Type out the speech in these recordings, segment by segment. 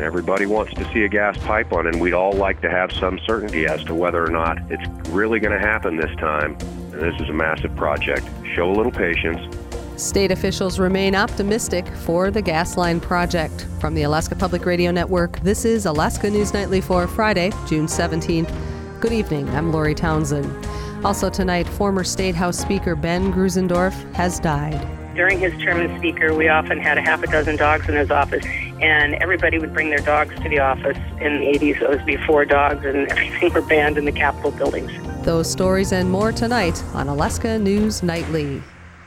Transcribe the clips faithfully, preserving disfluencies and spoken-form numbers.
Everybody wants to see a gas pipeline, and we'd all like to have some certainty as to whether or not it's really going to happen this time. And this is a massive project. Show a little patience. State officials remain optimistic for the Gasline project. From the Alaska Public Radio Network, this is Alaska News Nightly for Friday, June seventeenth. Good evening, I'm Lori Townsend. Also tonight, former State House Speaker Ben Gruzendorf has died. During his term as Speaker, we often had a half a dozen dogs in his office, and everybody would bring their dogs to the office in the eighties. It was before dogs and everything were banned in the Capitol buildings. Those stories and more tonight on Alaska News Nightly.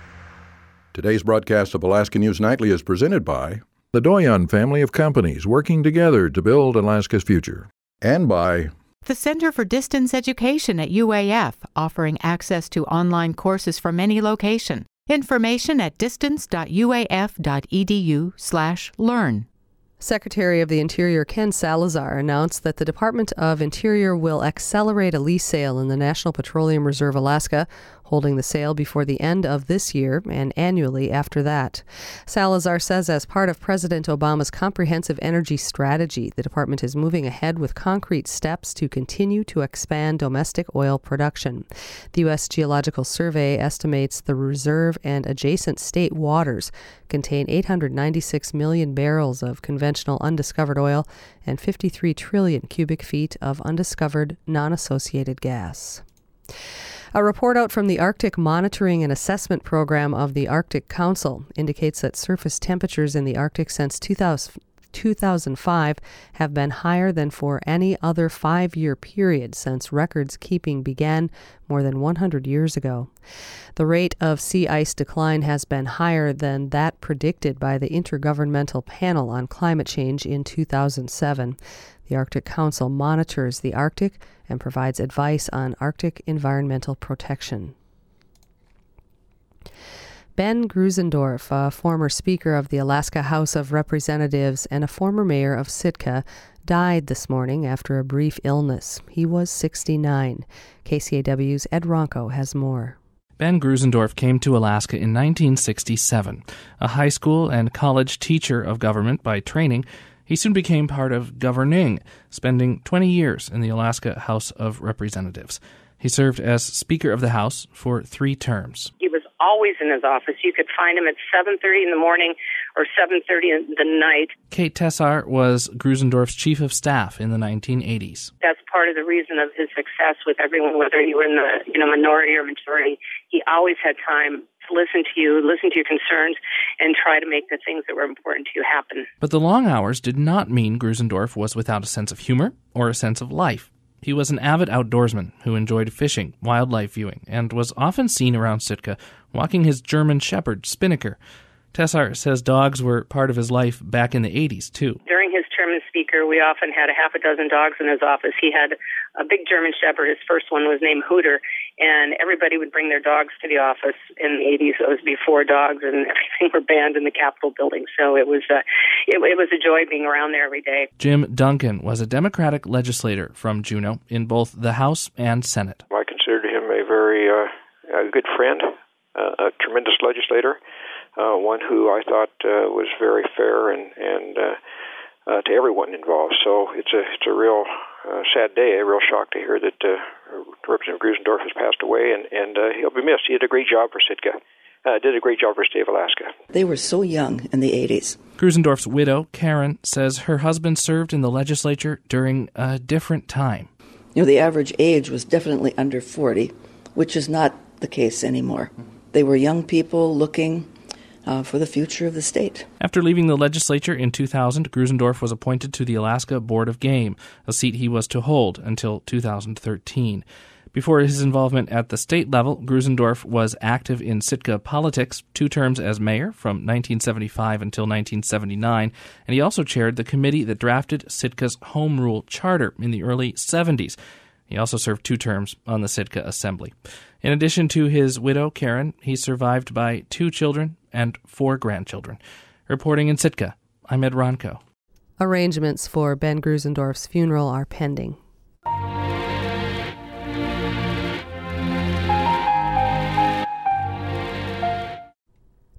Today's broadcast of Alaska News Nightly is presented by the Doyon family of companies working together to build Alaska's future, and by the Center for Distance Education at U A F, offering access to online courses from any location. Information at distance.uaf.edu slash learn. Secretary of the Interior Ken Salazar announced that the Department of Interior will accelerate a lease sale in the National Petroleum Reserve Alaska, holding the sale before the end of this year and annually after that. Salazar says as part of President Obama's comprehensive energy strategy, the department is moving ahead with concrete steps to continue to expand domestic oil production. The U S Geological Survey estimates the reserve and adjacent state waters contain eight hundred ninety-six million barrels of conventional undiscovered oil and fifty-three trillion cubic feet of undiscovered non-associated gas. A report out from the Arctic Monitoring and Assessment Program of the Arctic Council indicates that surface temperatures in the Arctic since two thousand five have been higher than for any other five-year period since records keeping began more than one hundred years ago. The rate of sea ice decline has been higher than that predicted by the Intergovernmental Panel on Climate Change in two thousand seven. The Arctic Council monitors the Arctic and provides advice on Arctic environmental protection. Ben Gruzendorf, a former Speaker of the Alaska House of Representatives and a former mayor of Sitka, died this morning after a brief illness. He was sixty-nine. K C A W's Ed Ronco has more. Ben Gruzendorf came to Alaska in nineteen sixty-seven. A high school and college teacher of government by training, he soon became part of governing, spending twenty years in the Alaska House of Representatives. He served as Speaker of the House for three terms. He was always in his office. You could find him at seven thirty in the morning or seven thirty in the night. Kate Tessar was Gruzendorf's chief of staff in the nineteen eighties. That's part of the reason of his success with everyone, whether you were in the you know minority or majority. He always had time to listen to you, listen to your concerns, and try to make the things that were important to you happen. But the long hours did not mean Gruzendorf was without a sense of humor or a sense of life. He was an avid outdoorsman who enjoyed fishing, wildlife viewing, and was often seen around Sitka walking his German Shepherd, Spinnaker. Tessar says dogs were part of his life back in the eighties, too. During his term as Speaker, we often had a half a dozen dogs in his office. He had a big German Shepherd. His first one was named Hooter, and everybody would bring their dogs to the office in the eighties. It was before dogs and everything were banned in the Capitol building, so it was, uh, it, it was a joy being around there every day. Jim Duncan was a Democratic legislator from Juneau in both the House and Senate. I considered him a very uh, a good friend, uh, a tremendous legislator, uh, one who I thought uh, was very fair and, and uh, uh, to everyone involved. So it's a it's a real uh, sad day, a real shock to hear that uh, Representative Gruzendorf has passed away, and, and uh, he'll be missed. He did a great job for Sitka. Uh, did a great job for the state of Alaska. They were so young in the eighties. Gruzendorf's widow, Karen, says her husband served in the legislature during a different time. You know, the average age was definitely under forty, which is not the case anymore. They were young people looking uh, for the future of the state. After leaving the legislature in two thousand, Gruzendorf was appointed to the Alaska Board of Game, a seat he was to hold until two thousand thirteen. Before his involvement at the state level, Gruzendorf was active in Sitka politics, two terms as mayor from nineteen seventy-five until nineteen seventy-nine, and he also chaired the committee that drafted Sitka's Home Rule Charter in the early seventies. He also served two terms on the Sitka Assembly. In addition to his widow, Karen, he's survived by two children and four grandchildren. Reporting in Sitka, I'm Ed Ronco. Arrangements for Ben Gruzendorf's funeral are pending.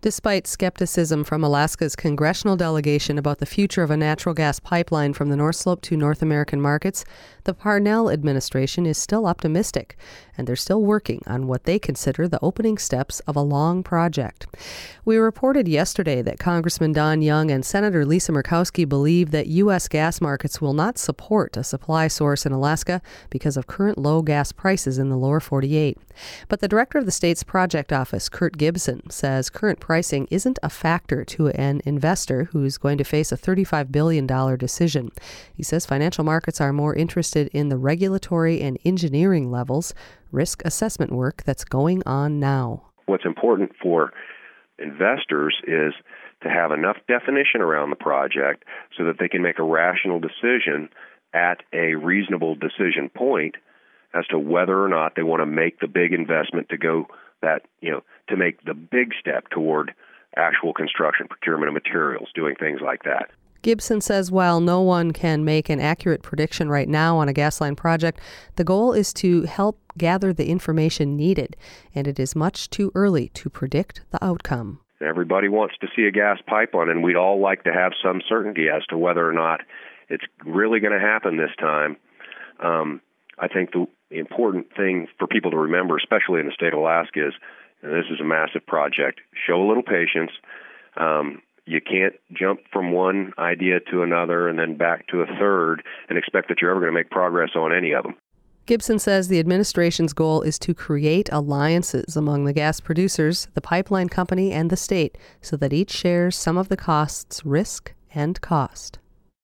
Despite skepticism from Alaska's congressional delegation about the future of a natural gas pipeline from the North Slope to North American markets, the Parnell administration is still optimistic, and they're still working on what they consider the opening steps of a long project. We reported yesterday that Congressman Don Young and Senator Lisa Murkowski believe that U S gas markets will not support a supply source in Alaska because of current low gas prices in the lower forty-eight. But the director of the state's project office, Kurt Gibson, says current pricing isn't a factor to an investor who's going to face a thirty-five billion dollars decision. He says financial markets are more interested in the regulatory and engineering levels, risk assessment work that's going on now. What's important for investors is to have enough definition around the project so that they can make a rational decision at a reasonable decision point as to whether or not they want to make the big investment to go that, you know, to make the big step toward actual construction, procurement of materials, doing things like that. Gibson says while no one can make an accurate prediction right now on a gas line project, the goal is to help gather the information needed, and it is much too early to predict the outcome. Everybody wants to see a gas pipeline, and we'd all like to have some certainty as to whether or not it's really going to happen this time. Um, I think the important thing for people to remember, especially in the state of Alaska, is and this is a massive project. Show a little patience. Um, you can't jump from one idea to another and then back to a third and expect that you're ever going to make progress on any of them. Gibson says the administration's goal is to create alliances among the gas producers, the pipeline company, and the state so that each shares some of the costs, risk, and cost.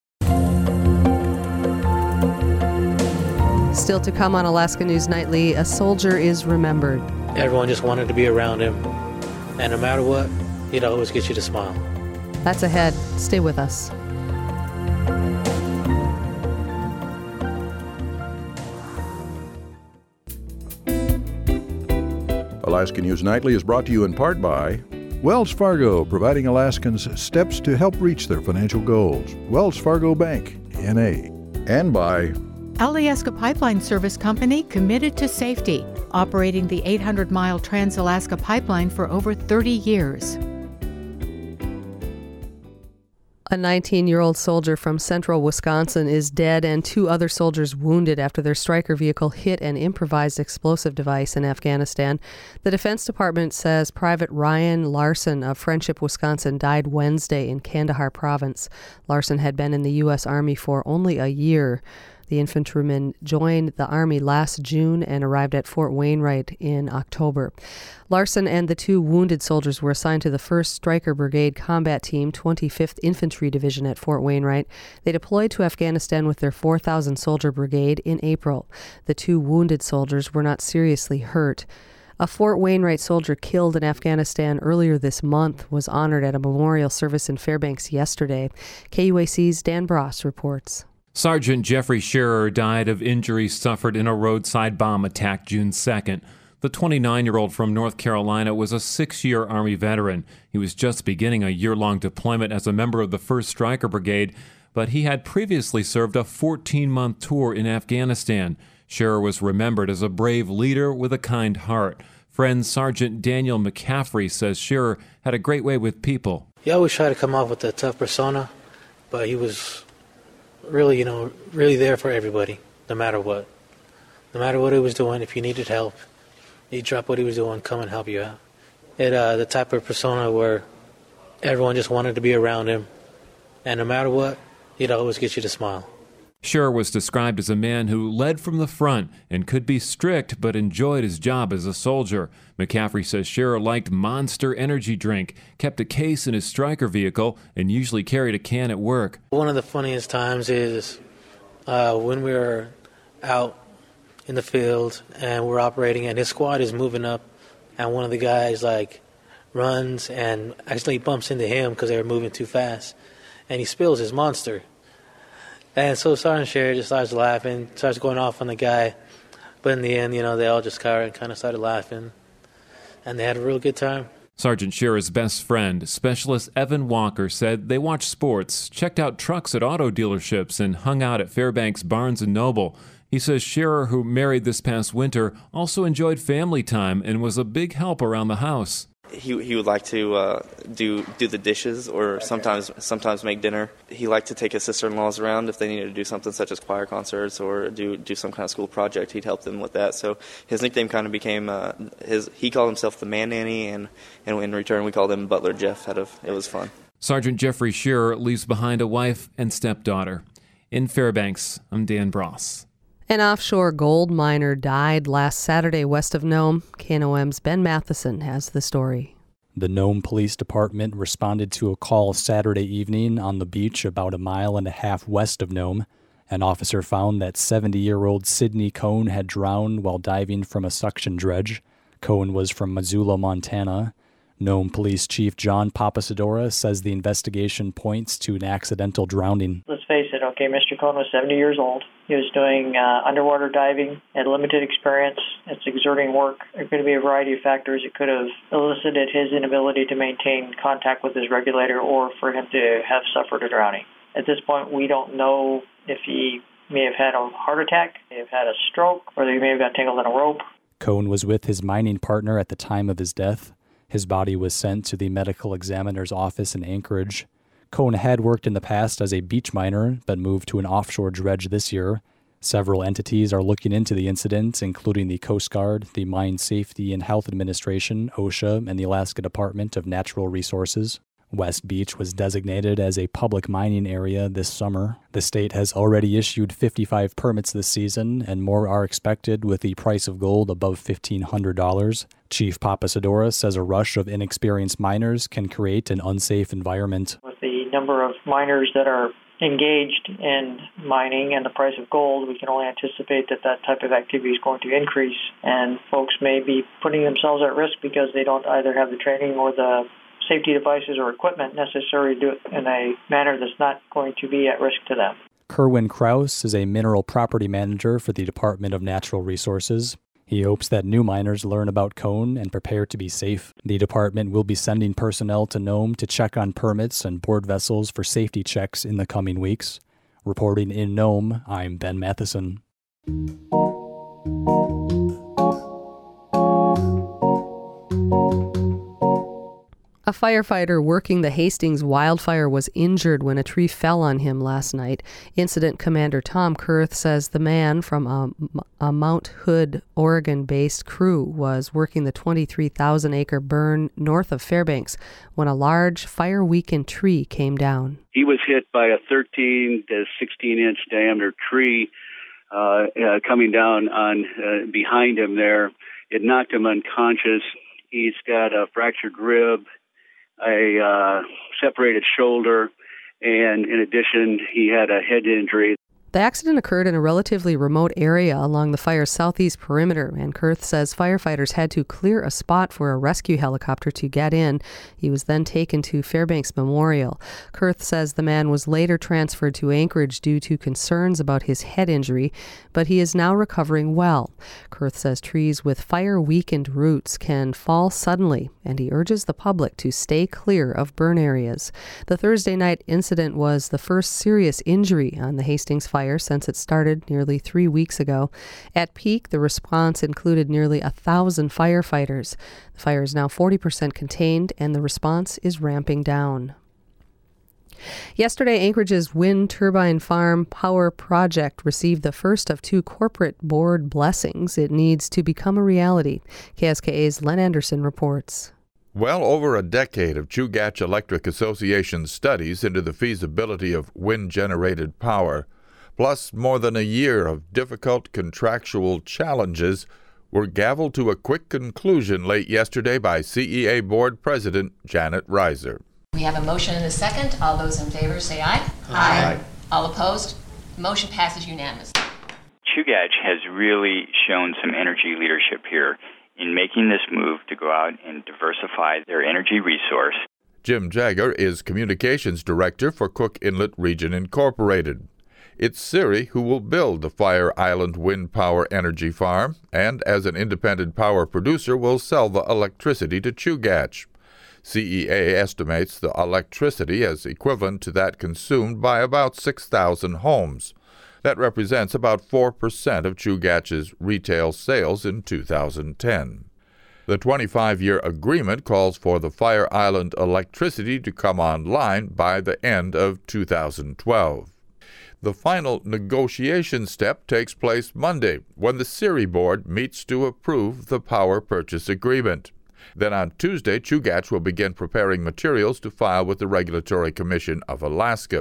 Still to come on Alaska News Nightly, a soldier is remembered. Everyone just wanted to be around him. And no matter what, he'd always get you to smile. That's ahead. Stay with us. Alaska News Nightly is brought to you in part by Wells Fargo, providing Alaskans steps to help reach their financial goals. Wells Fargo Bank, N A. And by Alyeska Pipeline Service Company, committed to safety, operating the eight hundred mile Trans-Alaska Pipeline for over thirty years. A nineteen-year-old soldier from central Wisconsin is dead and two other soldiers wounded after their Stryker vehicle hit an improvised explosive device in Afghanistan. The Defense Department says Private Ryan Larson of Friendship, Wisconsin, died Wednesday in Kandahar province. Larson had been in the U S Army for only a year. The infantryman joined the Army last June and arrived at Fort Wainwright in October. Larson and the two wounded soldiers were assigned to the first Stryker Brigade Combat Team, twenty-fifth Infantry Division at Fort Wainwright. They deployed to Afghanistan with their four thousand soldier brigade in April. The two wounded soldiers were not seriously hurt. A Fort Wainwright soldier killed in Afghanistan earlier this month was honored at a memorial service in Fairbanks yesterday. K U A C's Dan Bross reports. Sergeant Jeffrey Scherer died of injuries suffered in a roadside bomb attack June second. The twenty-nine-year-old from North Carolina was a six-year Army veteran. He was just beginning a year-long deployment as a member of the first Stryker Brigade, but he had previously served a fourteen-month tour in Afghanistan. Scherer was remembered as a brave leader with a kind heart. Friend Sergeant Daniel McCaffrey says Scherer had a great way with people. He always tried to come off with a tough persona, but he was really, you know, really there for everybody, no matter what. No matter what he was doing, if you needed help, he'd drop what he was doing, come and help you out. It, uh, the type of persona where everyone just wanted to be around him, and no matter what, he'd always get you to smile. Scherer was described as a man who led from the front and could be strict but enjoyed his job as a soldier. McCaffrey says Scherer liked Monster energy drink, kept a case in his Stryker vehicle, and usually carried a can at work. One of the funniest times is uh, when we were out in the field and we're operating and his squad is moving up and one of the guys like runs and actually bumps into him because they were moving too fast and he spills his Monster. And so Sergeant Scherer just starts laughing, starts going off on the guy. But in the end, you know, they all just kind of started laughing. And they had a real good time. Sergeant Scherer's best friend, Specialist Evan Walker, said they watched sports, checked out trucks at auto dealerships, and hung out at Fairbanks Barnes and Noble. He says Scherer, who married this past winter, also enjoyed family time and was a big help around the house. He he would like to uh, do do the dishes or sometimes sometimes make dinner. He liked to take his sister-in-laws around if they needed to do something such as choir concerts or do do some kind of school project. He'd help them with that. So his nickname kind of became uh, his. He called himself the Man Nanny, and, and in return we called him Butler Jeff. Out of it was fun. Sergeant Jeffrey Shearer leaves behind a wife and stepdaughter. In Fairbanks, I'm Dan Bross. An offshore gold miner died last Saturday west of Nome. K N O M's Ben Matheson has the story. The Nome Police Department responded to a call Saturday evening on the beach about a mile and a half west of Nome. An officer found that seventy-year-old Sidney Cohn had drowned while diving from a suction dredge. Cohn was from Missoula, Montana. Nome Police Chief John Papasadora says the investigation points to an accidental drowning. Let's face it, okay, Mister Cohn was seventy years old. He was doing uh, underwater diving, had limited experience. It's exerting work. There could be a variety of factors. It could have elicited his inability to maintain contact with his regulator or for him to have suffered a drowning. At this point, we don't know if he may have had a heart attack, may have had a stroke, or he may have got tangled in a rope. Cohn was with his mining partner at the time of his death. His body was sent to the medical examiner's office in Anchorage. Cohn had worked in the past as a beach miner, but moved to an offshore dredge this year. Several entities are looking into the incident, including the Coast Guard, the Mine Safety and Health Administration, OSHA, and the Alaska Department of Natural Resources. West Beach was designated as a public mining area this summer. The state has already issued fifty-five permits this season, and more are expected with the price of gold above fifteen hundred dollars. Chief Papasadora says a rush of inexperienced miners can create an unsafe environment. With the number of miners that are engaged in mining and the price of gold, we can only anticipate that that type of activity is going to increase, and folks may be putting themselves at risk because they don't either have the training or the safety devices or equipment necessary to do it in a manner that's not going to be at risk to them. Kerwin Krause is a mineral property manager for the Department of Natural Resources. He hopes that new miners learn about Cohn and prepare to be safe. The department will be sending personnel to Nome to check on permits and board vessels for safety checks in the coming weeks. Reporting in Nome, I'm Ben Matheson. A firefighter working the Hastings wildfire was injured when a tree fell on him last night. Incident Commander Tom Kurth says the man from a, a Mount Hood, Oregon-based crew was working the twenty-three thousand acre burn north of Fairbanks when a large fire-weakened tree came down. He was hit by a thirteen to sixteen inch diameter tree uh, uh, coming down on uh, behind him there. It knocked him unconscious. He's got a fractured rib, a uh, separated shoulder, and in addition, he had a head injury. The accident occurred in a relatively remote area along the fire's southeast perimeter, and Kurth says firefighters had to clear a spot for a rescue helicopter to get in. He was then taken to Fairbanks Memorial. Kurth says the man was later transferred to Anchorage due to concerns about his head injury, but he is now recovering well. Kurth says trees with fire-weakened roots can fall suddenly, and he urges the public to stay clear of burn areas. The Thursday night incident was the first serious injury on the Hastings fire since it started nearly three weeks ago. At peak, the response included nearly a thousand firefighters. The fire is now forty percent contained, and the response is ramping down. Yesterday, Anchorage's wind turbine farm power project received the first of two corporate board blessings it needs to become a reality. K S K A's Len Anderson reports. Well over a decade of Chugach Electric Association studies into the feasibility of wind-generated power, plus more than a year of difficult contractual challenges, were gavelled to a quick conclusion late yesterday by C E A Board President Janet Reiser. We have a motion and a second. All those in favor say aye. Aye. Aye. All opposed? Motion passes unanimously. Chugach has really shown some energy leadership here in making this move to go out and diversify their energy resource. Jim Jagger is Communications Director for Cook Inlet Region Incorporated. It's Siri who will build the Fire Island Wind Power Energy Farm, and as an independent power producer will sell the electricity to Chugach. C E A estimates the electricity as equivalent to that consumed by about six thousand homes. That represents about four percent of Chugach's retail sales in two thousand ten. The twenty-five-year agreement calls for the Fire Island electricity to come online by the end of two thousand twelve. The final negotiation step takes place Monday when the SERI board meets to approve the power purchase agreement. Then on Tuesday, Chugach will begin preparing materials to file with the Regulatory Commission of Alaska.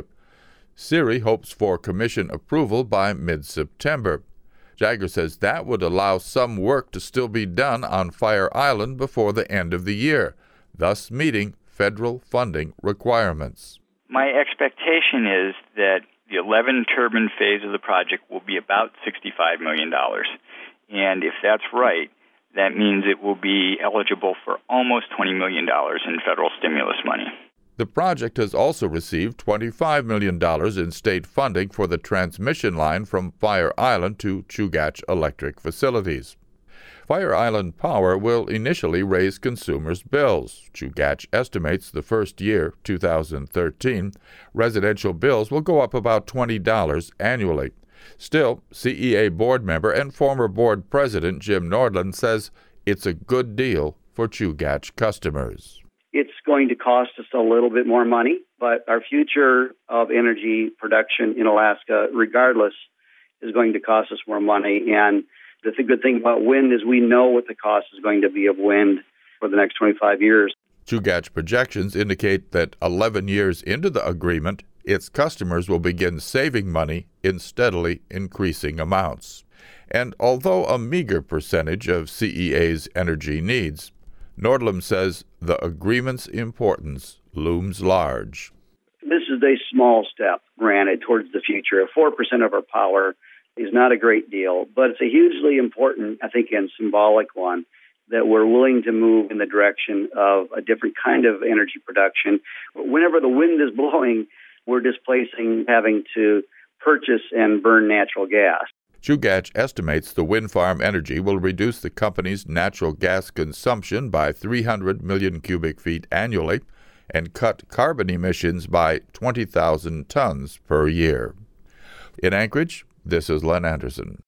SERI hopes for commission approval by mid-September. Jagger says that would allow some work to still be done on Fire Island before the end of the year, thus meeting federal funding requirements. My expectation is that the eleven turbine phase of the project will be about sixty-five million dollars. And if that's right, that means it will be eligible for almost twenty million dollars in federal stimulus money. The project has also received twenty-five million dollars in state funding for the transmission line from Fire Island to Chugach Electric Facilities. Fire Island Power will initially raise consumers' bills. Chugach estimates the first year, two thousand thirteen, residential bills will go up about twenty dollars annually. Still, C E A board member and former board president Jim Nordland says it's a good deal for Chugach customers. It's going to cost us a little bit more money, but our future of energy production in Alaska, regardless, is going to cost us more money. And the good thing about wind is we know what the cost is going to be of wind for the next twenty-five years. Chugach projections indicate that eleven years into the agreement, its customers will begin saving money in steadily increasing amounts. And although a meager percentage of C E A's energy needs, Nordland says the agreement's importance looms large. This is a small step, granted, towards the future. four percent of our power is not a great deal, but it's a hugely important, I think, and symbolic one, that we're willing to move in the direction of a different kind of energy production. Whenever the wind is blowing, we're displacing having to purchase and burn natural gas. Chugach estimates the wind farm energy will reduce the company's natural gas consumption by three hundred million cubic feet annually and cut carbon emissions by twenty thousand tons per year. In Anchorage, this is Len Anderson.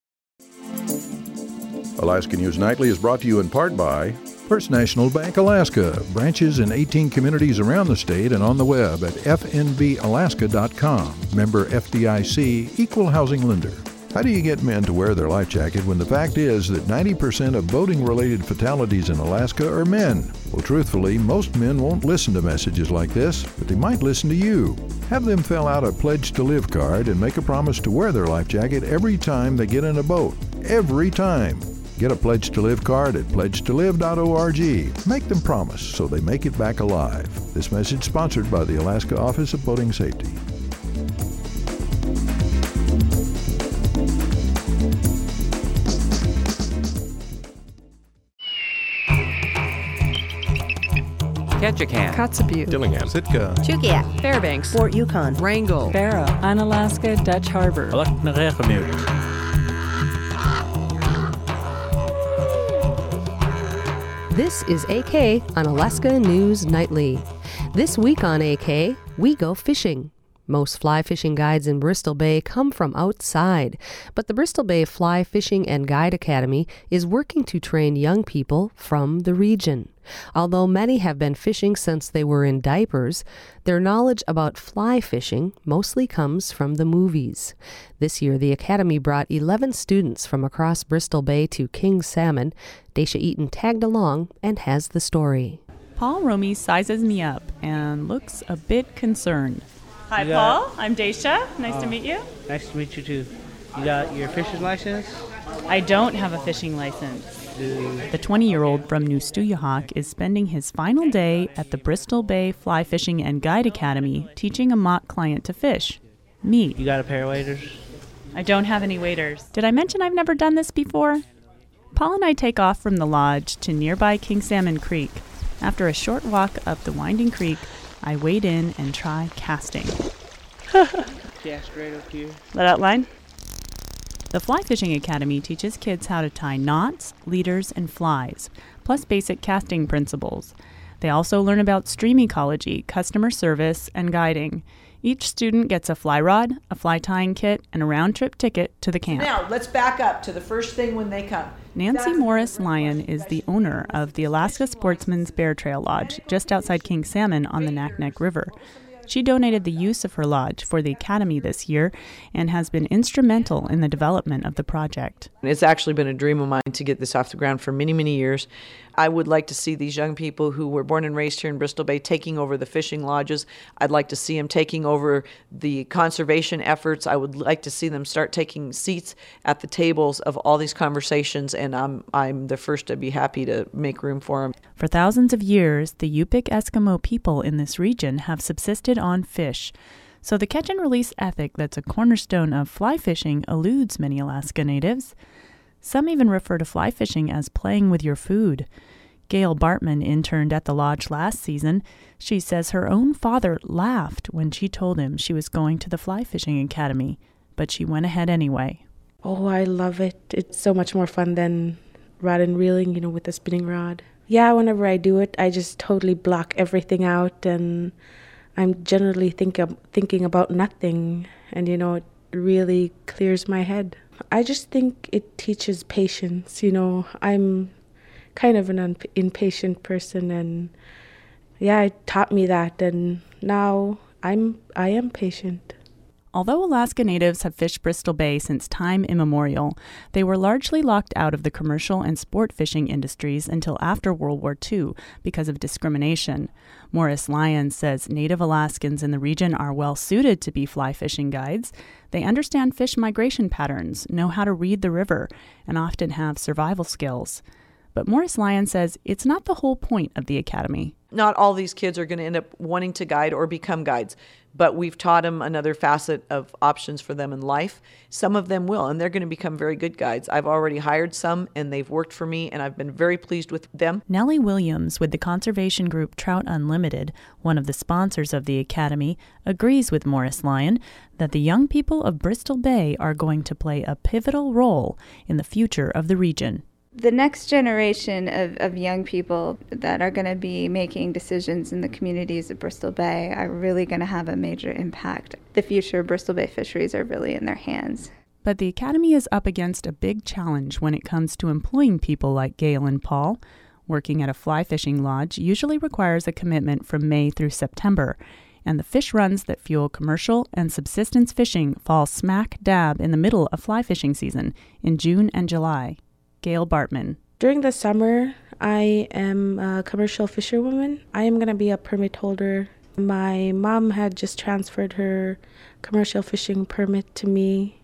Alaska News Nightly is brought to you in part by First National Bank Alaska, branches in eighteen communities around the state and on the web at f n b alaska dot com. Member F D I C, Equal Housing Lender. How do you get men to wear their life jacket when the fact is that ninety percent of boating-related fatalities in Alaska are men? Well, truthfully, most men won't listen to messages like this, but they might listen to you. Have them fill out a Pledge to Live card and make a promise to wear their life jacket every time they get in a boat. Every time. Get a Pledge to Live card at pledge to live dot org. Make them promise so they make it back alive. This message sponsored by the Alaska Office of Boating Safety. Ketchikan, Kotzebue, Dillingham, Sitka, Chugach, Fairbanks, Fort Yukon, Wrangell, Barrow, Unalaska, Dutch Harbor, This is A K on Alaska News Nightly. This week on A K, we go fishing. Most fly fishing guides in Bristol Bay come from outside, but the Bristol Bay Fly Fishing and Guide Academy is working to train young people from the region. Although many have been fishing since they were in diapers, their knowledge about fly fishing mostly comes from the movies. This year, the Academy brought eleven students from across Bristol Bay to King Salmon. Daisha Eaton tagged along and has the story. Paul Romy sizes me up and looks a bit concerned. Hi, You Paul. got- I'm Daisha. Nice Oh. to meet you. Nice to meet you, too. You got your fishing license? I don't have a fishing license. The twenty-year-old from New Stuyahok is spending his final day at the Bristol Bay Fly Fishing and Guide Academy teaching a mock client to fish. Me. You got a pair of waders? I don't have any waders. Did I mention I've never done this before? Paul and I take off from the lodge to nearby King Salmon Creek. After a short walk up the winding creek, I wade in and try casting. Cast right up here. Let out line. The Fly Fishing Academy teaches kids how to tie knots, leaders, and flies, plus basic casting principles. They also learn about stream ecology, customer service, and guiding. Each student gets a fly rod, a fly tying kit, and a round-trip ticket to the camp. Now, let's back up to the first thing when they come. Nancy Morris Lyon is the owner of the Alaska Sportsman's Bear Trail Lodge, just outside King Salmon on the Naknek River. She donated the use of her lodge for the Academy this year and has been instrumental in the development of the project. It's actually been a dream of mine to get this off the ground for many, many years. I would like to see these young people who were born and raised here in Bristol Bay taking over the fishing lodges. I'd like to see them taking over the conservation efforts. I would like to see them start taking seats at the tables of all these conversations, and I'm I'm the first to be happy to make room for them. For thousands of years, the Yupik Eskimo people in this region have subsisted on fish. So the catch and release ethic that's a cornerstone of fly fishing eludes many Alaska natives. Some even refer to fly fishing as playing with your food. Gail Bartman interned at the lodge last season. She says her own father laughed when she told him she was going to the fly fishing academy, but she went ahead anyway. Oh, I love it. It's so much more fun than rod and reeling, you know, with a spinning rod. Yeah, whenever I do it, I just totally block everything out, and I'm generally think of, thinking about nothing, and, you know, it really clears my head. I just think it teaches patience. You know, I'm kind of an un- impatient person, and yeah, it taught me that, and now I'm I am patient. Although Alaska natives have fished Bristol Bay since time immemorial, they were largely locked out of the commercial and sport fishing industries until after World War Two because of discrimination. Morris Lyon says Native Alaskans in the region are well suited to be fly fishing guides. They understand fish migration patterns, know how to read the river, and often have survival skills. But Morris Lyon says it's not the whole point of the academy. Not all these kids are going to end up wanting to guide or become guides, but we've taught them another facet of options for them in life. Some of them will, and they're going to become very good guides. I've already hired some, and they've worked for me, and I've been very pleased with them. Nellie Williams with the conservation group Trout Unlimited, one of the sponsors of the academy, agrees with Morris Lyon that the young people of Bristol Bay are going to play a pivotal role in the future of the region. The next generation of, of young people that are going to be making decisions in the communities of Bristol Bay are really going to have a major impact. The future of Bristol Bay fisheries are really in their hands. But the Academy is up against a big challenge when it comes to employing people like Gail and Paul. Working at a fly fishing lodge usually requires a commitment from May through September, and the fish runs that fuel commercial and subsistence fishing fall smack dab in the middle of fly fishing season in June and July. Gail Bartman. During the summer, I am a commercial fisherwoman. I am going to be a permit holder. My mom had just transferred her commercial fishing permit to me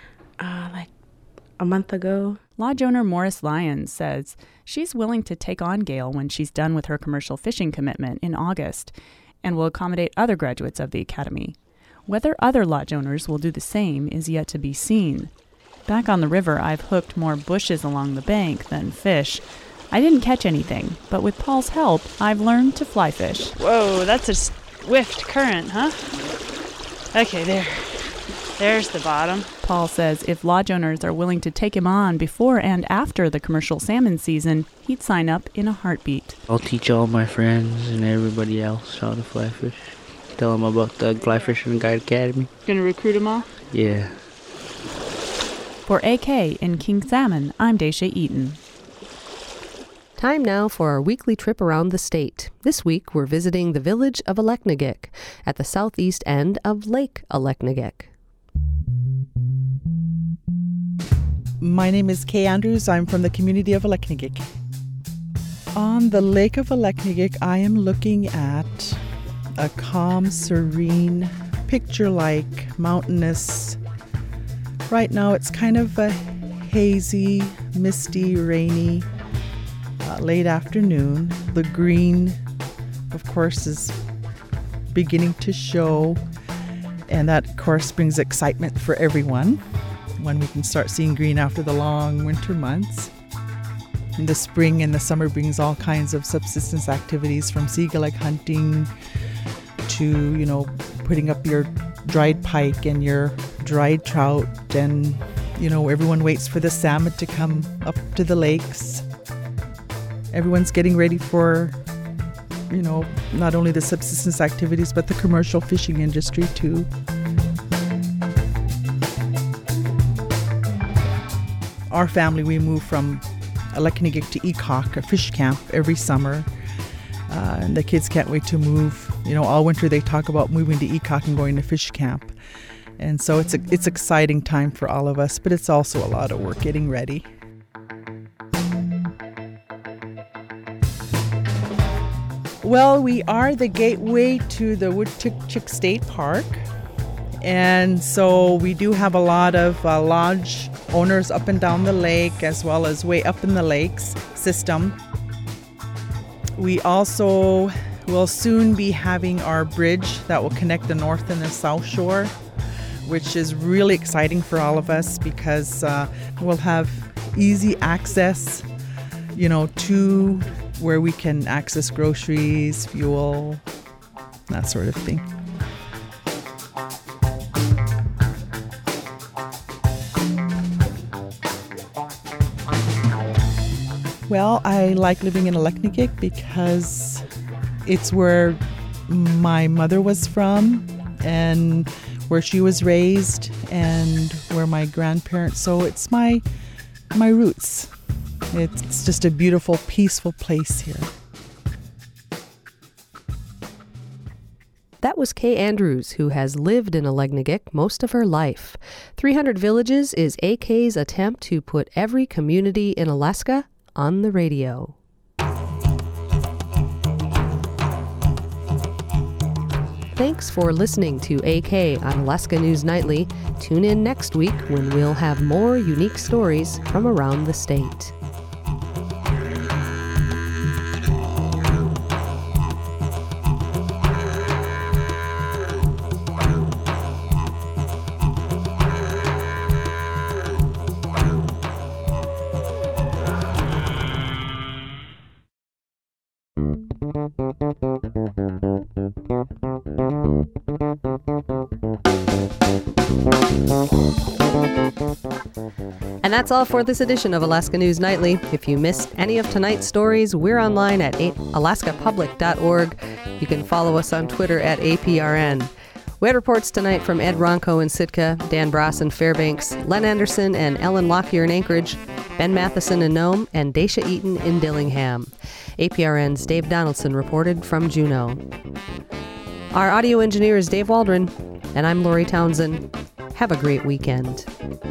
uh, like a month ago. Lodge owner Morris Lyon says she's willing to take on Gail when she's done with her commercial fishing commitment in August and will accommodate other graduates of the academy. Whether other lodge owners will do the same is yet to be seen. Back on the river, I've hooked more bushes along the bank than fish. I didn't catch anything, but with Paul's help, I've learned to fly fish. Whoa, that's a swift current, huh? Okay, there. There's the bottom. Paul says if lodge owners are willing to take him on before and after the commercial salmon season, he'd sign up in a heartbeat. I'll teach all my friends and everybody else how to fly fish. Tell them about the Fly Fishing Guide Academy. Gonna recruit them all? Yeah. For A K in King Salmon, I'm Daisha Eaton. Time now for our weekly trip around the state. This week, we're visiting the village of Aleknagik at the southeast end of Lake Aleknagik. My name is Kay Andrews. I'm from the community of Aleknagik. On the Lake of Aleknagik, I am looking at a calm, serene, picture-like, mountainous. Right now, it's kind of a hazy, misty, rainy, uh, late afternoon. The green, of course, is beginning to show, and that, of course, brings excitement for everyone when we can start seeing green after the long winter months. In the spring and the summer brings all kinds of subsistence activities, from seagull egg hunting to, you know, putting up your dried pike and your dried trout, and, you know, everyone waits for the salmon to come up to the lakes. Everyone's getting ready for you know, not only the subsistence activities, but the commercial fishing industry too. Our family, we moved from Aleknigik to Ecock, a fish camp, every summer. Uh, and the kids can't wait to move. You know, all winter they talk about moving to Ecock and going to fish camp. And so it's a, it's exciting time for all of us, but it's also a lot of work getting ready. Well, we are the gateway to the Woodchick State Park. And so we do have a lot of uh, lodge owners up and down the lake, as well as way up in the lakes system. We also will soon be having our bridge that will connect the north and the south shore, which is really exciting for all of us because uh, we'll have easy access, you know, to where we can access groceries, fuel, that sort of thing. Well, I like living in Aleknigik because it's where my mother was from and where she was raised and where my grandparents, so it's my my roots. It's just a beautiful, peaceful place here. That was Kay Andrews, who has lived in Aleknigik most of her life. three hundred Villages is A K's attempt to put every community in Alaska on the radio. Thanks for listening to A K on Alaska News Nightly. Tune in next week when we'll have more unique stories from around the state. And that's all for this edition of Alaska News Nightly. If you missed any of tonight's stories, we're online at alaska public dot org. You can follow us on Twitter at A P R N. We had reports tonight from Ed Ronco in Sitka, Dan Brass in Fairbanks, Len Anderson and Ellen Lockyer in Anchorage, Ben Matheson in Nome, and Dacia Eaton in Dillingham. A P R N's Dave Donaldson reported from Juneau. Our audio engineer is Dave Waldron, and I'm Lori Townsend. Have a great weekend.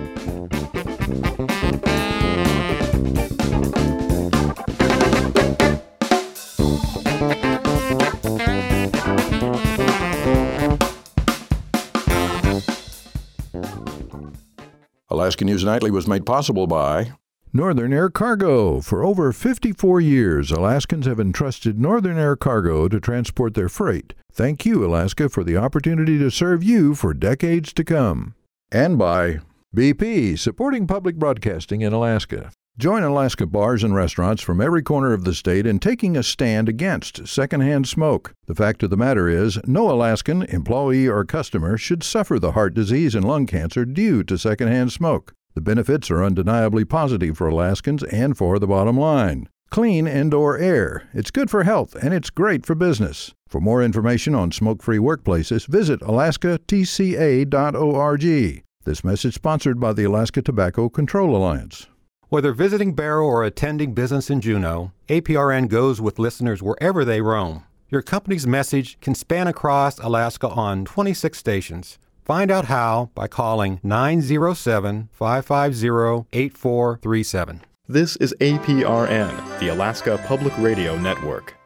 Alaska News Nightly was made possible by Northern Air Cargo. For over fifty-four years, Alaskans have entrusted Northern Air Cargo to transport their freight. Thank you, Alaska, for the opportunity to serve you for decades to come. And by B P, supporting public broadcasting in Alaska. Join Alaska bars and restaurants from every corner of the state in taking a stand against secondhand smoke. The fact of the matter is, no Alaskan, employee or customer should suffer the heart disease and lung cancer due to secondhand smoke. The benefits are undeniably positive for Alaskans and for the bottom line. Clean indoor air. It's good for health and it's great for business. For more information on smoke-free workplaces, visit alaska t c a dot org. This message sponsored by the Alaska Tobacco Control Alliance. Whether visiting Barrow or attending business in Juneau, A P R N goes with listeners wherever they roam. Your company's message can span across Alaska on twenty-six stations. Find out how by calling nine zero seven, five five zero, eight four three seven. This is A P R N, the Alaska Public Radio Network.